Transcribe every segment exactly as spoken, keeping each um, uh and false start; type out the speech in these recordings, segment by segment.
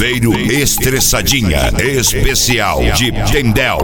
Veio Estressadinha Especial de Tendel.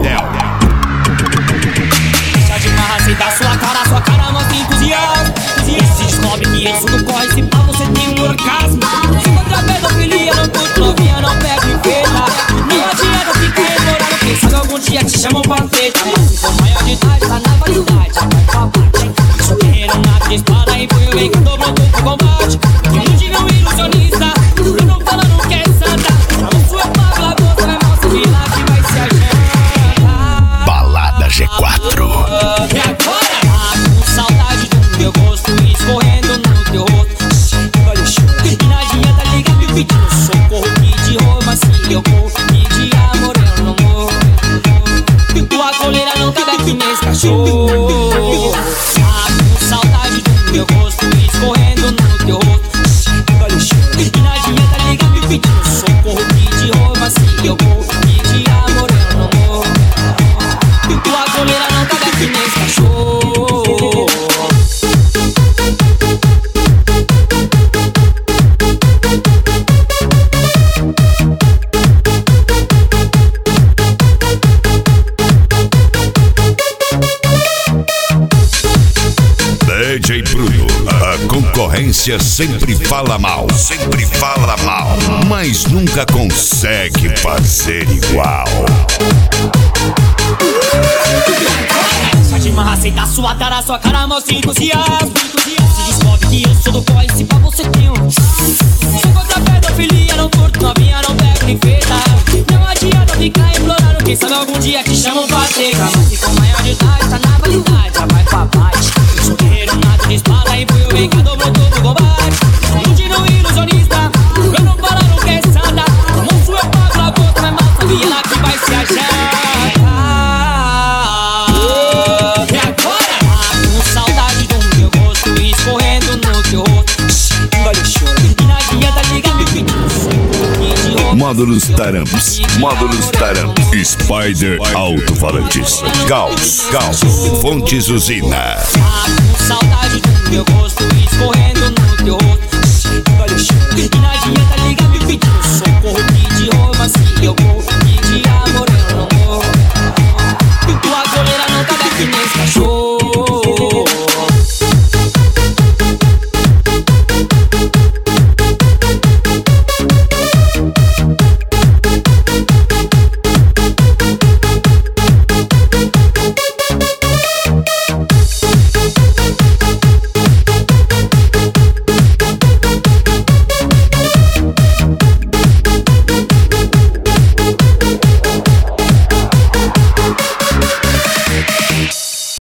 Deixa de marra, aceita sua cara, sua cara mostra entusiasmo. E se descobre que eu sou do corre, se pá você tem um orgasmo. Se contra pedofilia, não curto novinha, não pega em feita. Não adianta ficar implorando, quem sabe algum dia te chamam pra feita. Mas se for maior de idade, tá na validade, vai pra parte. Sou guerreiro nato de espada e punho bem que dobrou tudo pro combate. Ilude meu ilusionista, eu não falo, não quer santa. Não sou eu, pago a bolsa, vai mal, se virar que vai se adiantar. Balada G quatro. E agora, ah, com saudade do meu gosto escorrendo no teu rosto. Olha o choro, e nadinha tá ligado me pedindo socorro. Que de Roma se eu vou, que de amor eu não morro. Tua coleira não cabe aqui nesse cachorro. Ah, com saudade do meu gosto escorrendo no teu rosto. Olha o choro, e nadinha tá ligado me pedindo socorro. Que de Roma se eu vou, que de amor eu não morro. Tua coleira não cabe aqui nesse cachorro. D J Bruno, a concorrência sempre fala mal, sempre fala mal, mas nunca consegue fazer igual. Deixa de marra, aceita sua cara, sua cara mostra entusiasmo. Se descobre que eu sou do corre, se pá você tem um. Sou contra a pedofilia, não curto novinha, não pego nem feita. Não adianta ficar implorando, quem sabe algum dia te chamam pra teca. Mas se for maior de idade, tá na validade, já vai pra parte. Eu sou guerreiro nato de espada e punho bem que dobrou tudo pro combate. Ilude no ilusionista, eu não falo, não quer santa. Monstro eu pago a bolsa, mas mal sabia lá que vai se ajeitar. Módulos Taramps, Módulos Taramps, Spider Alto-Falantes, Gauss, Gauss, Fontes Usina. Com saudade do meu gosto escorrendo no teu rosto.